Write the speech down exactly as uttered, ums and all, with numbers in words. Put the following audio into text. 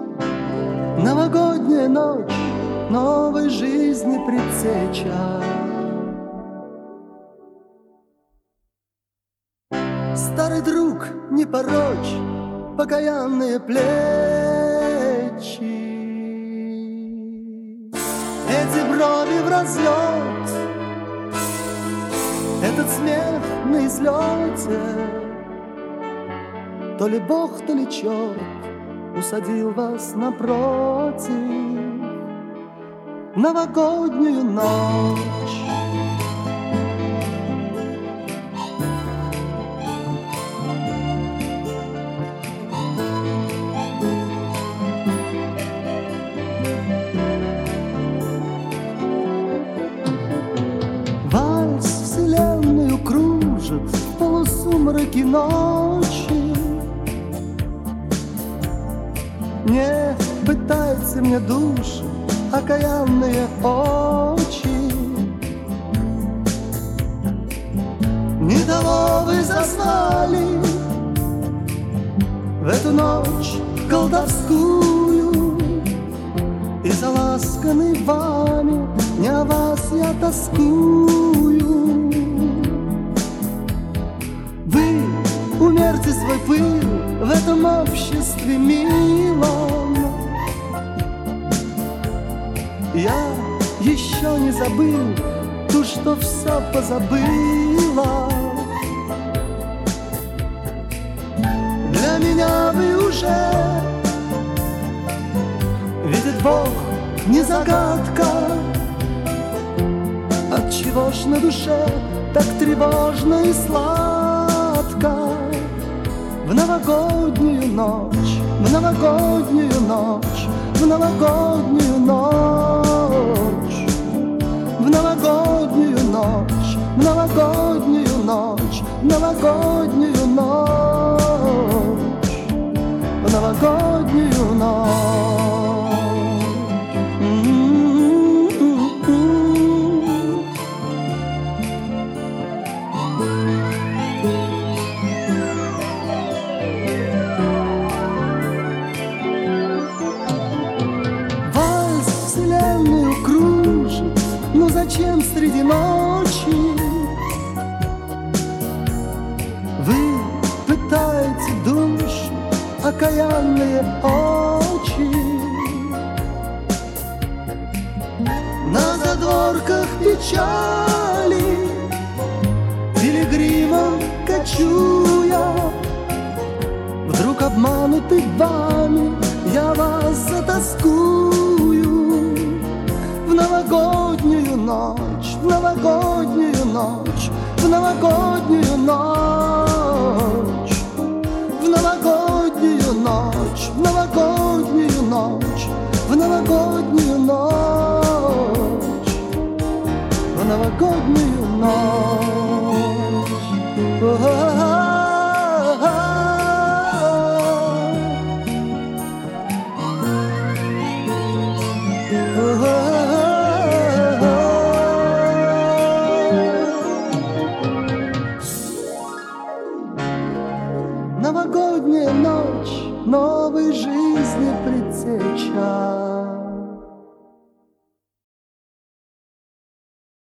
Новогодняя ночь новой жизни предсеча. Старый друг, не порочь покаянные плечи. Эти брови в разлет, этот смех на излете. То ли Бог, то ли черт усадил вас напротив новогоднюю ночь. Вальс вселенную кружит в полусумраке ночи. Не пытайте мне душу окаянные очи. Не того вы зазнали в эту ночь колдовскую, и заласканный вами не о вас я тоскую. Вы умерьте свой пыл в этом обществе милом. Я еще не забыл ту, что все позабыла. Для меня вы уже, видит Бог, не загадка. Отчего ж на душе так тревожно и сладко? В новогоднюю ночь, в новогоднюю ночь, в новогоднюю ночь, в новогоднюю ночь, в новогоднюю ночь, в новогоднюю ночь, в новогоднюю ночь. Зачем среди ночи вы пытаете душу окаянные очи? На задворках печали пилигримом кочуя, вдруг обманутый вами я вас затаскую. В новогоднюю ночь, в новогоднюю ночь, в новогоднюю ночь, в новогоднюю ночь, в новогоднюю ночь, в новогоднюю ночь, в новогоднюю ночь.